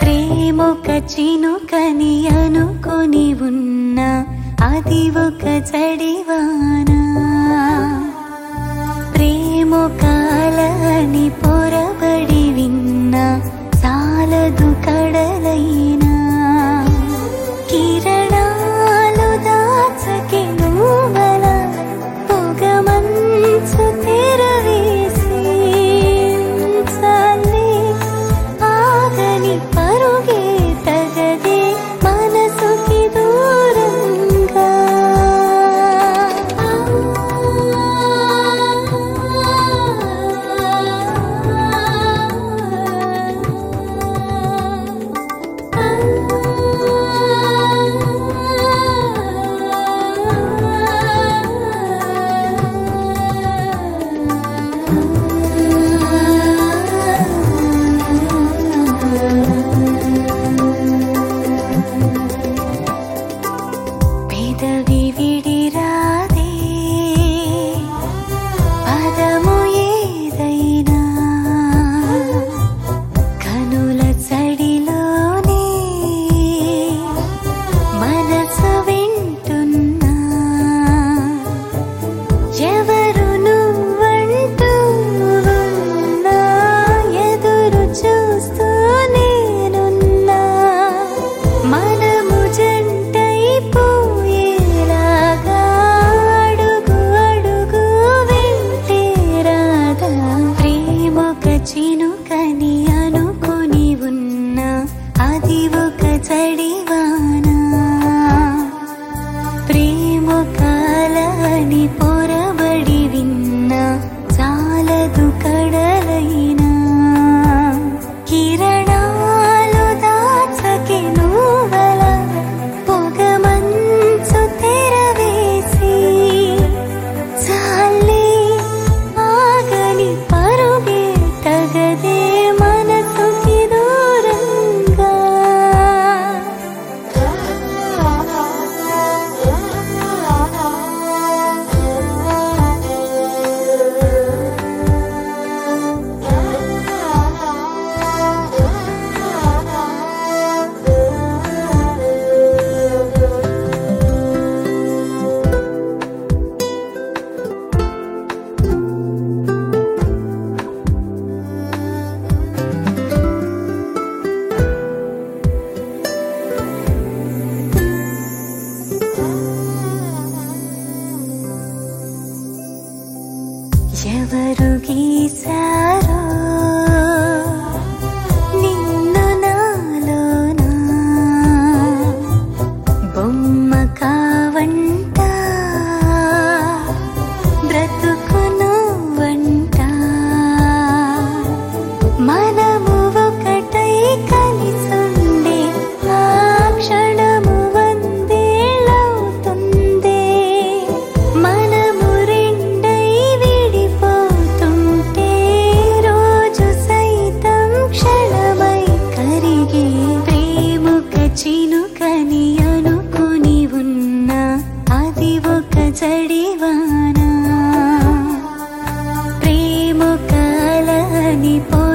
ప్రేమొక చినుకని అనుకొని ఉన్నా అది ఒక జడివానా. ప్రేమొక అలని పొరబడి విన్నా చాలదు కడలైనా. కిరణాలు దాచకి నువ్వల పొగమంచు తెరవేసి చాలే ఆగని పరుగే తగదే మనసుకి దూరంగా. పెదవి విడిరాదే పదము ఏదైనా కనుల చడిలోనే మనసు వింటున్నా. ఎవరు నువ్వంటూ ఉన్నా ఎదురు చూస్తూ నేనున్నా. మనము జంటైపోయేలాగా అడుగు అడుగు వెంటే రాదా. ప్రేమొక చినుకని అనుకొని ఉన్నా అది ఒక జడివానా. ప్రేమొక అలని పొరబడి విన్నా చాలదు కడలైనా. కిరణాలు దాచకి నువ్వల పొగమంచు తెరవేసి చాలే ఆగని పరుగే తగదే మనసుకి దూరంగా. ఎవరు గీసారో నిన్ను నాలోనా బొమ్మ కావంట బ్రతుకును వంట. మనము ఒకటై కలిసుండే ఆ క్షణము వందేళ్ళవుతుందే. మనము రెండై విడిపోతుంటే రోజు సైతం క్షణమై కరిగే. ప్రేమొక చినుకని అనుకొని ఉన్నా అది ఒక జడివానా. ప్రేమొక అలని